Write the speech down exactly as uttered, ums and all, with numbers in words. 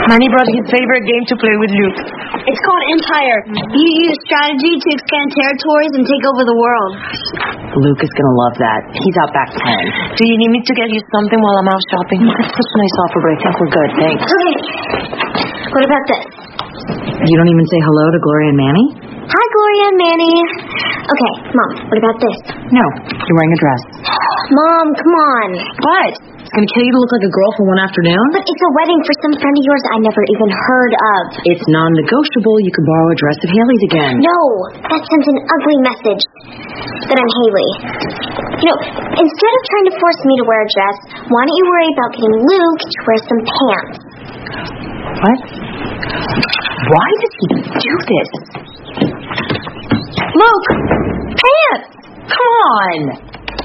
Manny brought his favorite game to play with Luke. It's called Empire. You use strategy to expand territories and take over the world. Luke is gonna love that. He's out back playing. Do you need me to get you something while I'm out shopping? It's such a nice offer, but I think we're good. Thanks. Okay. What about this? You don't even say hello to Gloria and Manny? Hi, Gloria and Manny. Okay, Mom, what about this? No, you're wearing a dress. Mom, come on. What? It's gonna kill you to look like a girl for one afternoon? But it's a wedding for some friend of yours I never even heard of. It's non-negotiable. You can borrow a dress of Haley's again. No, that sends an ugly message that I'm Haley. You know, instead of trying to force me to wear a dress, why don't you worry about getting Luke to wear some pants? What? Why does he do this? Luke! Pants! Come on!